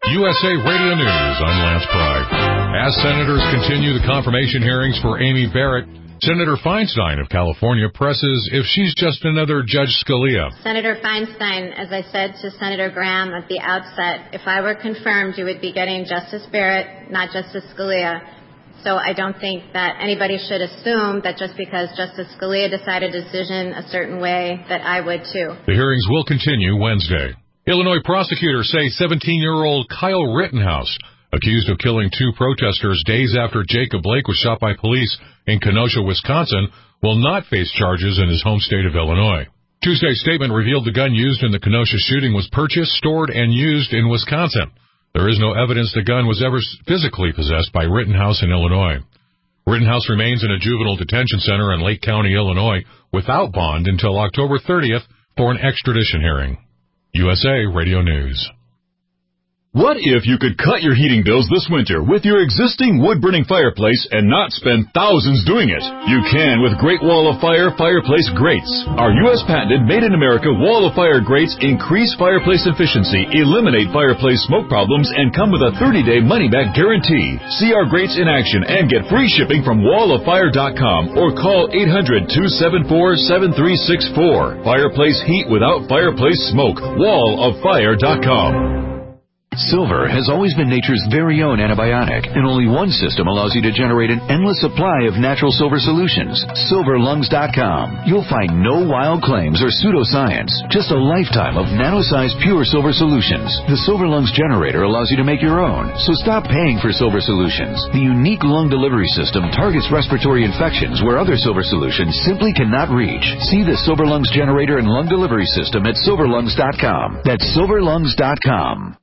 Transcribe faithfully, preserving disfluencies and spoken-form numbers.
U S A Radio News, I'm Lance Pry. As senators continue the confirmation hearings for Amy Barrett, Senator Feinstein of California presses if she's just another Judge Scalia. Senator Feinstein, as I said to Senator Graham at the outset, if I were confirmed, you would be getting Justice Barrett, not Justice Scalia. So I don't think that anybody should assume that just because Justice Scalia decided a decision a certain way, that I would too. The hearings will continue Wednesday. Illinois prosecutors say seventeen-year-old Kyle Rittenhouse, accused of killing two protesters days after Jacob Blake was shot by police in Kenosha, Wisconsin, will not face charges in his home state of Illinois. Tuesday's statement revealed the gun used in the Kenosha shooting was purchased, stored, and used in Wisconsin. There is no evidence the gun was ever physically possessed by Rittenhouse in Illinois. Rittenhouse remains in a juvenile detention center in Lake County, Illinois, without bond until October thirtieth for an extradition hearing. U S A Radio News. What if you could cut your heating bills this winter with your existing wood-burning fireplace and not spend thousands doing it? You can with Great Wall of Fire Fireplace Grates. Our U S patented made-in-America Wall of Fire grates increase fireplace efficiency, eliminate fireplace smoke problems, and come with a thirty-day money-back guarantee. See our grates in action and get free shipping from wall of fire dot com or call eight hundred, two seven four, seven three six four. Fireplace heat without fireplace smoke. wall of fire dot com. Silver has always been nature's very own antibiotic, and only one system allows you to generate an endless supply of natural silver solutions. silver lungs dot com. You'll find no wild claims or pseudoscience, just a lifetime of nano-sized pure silver solutions. The Silver Lungs generator allows you to make your own, so stop paying for silver solutions. The unique lung delivery system targets respiratory infections where other silver solutions simply cannot reach. See the Silver Lungs generator and lung delivery system at silver lungs dot com. That's silver lungs dot com.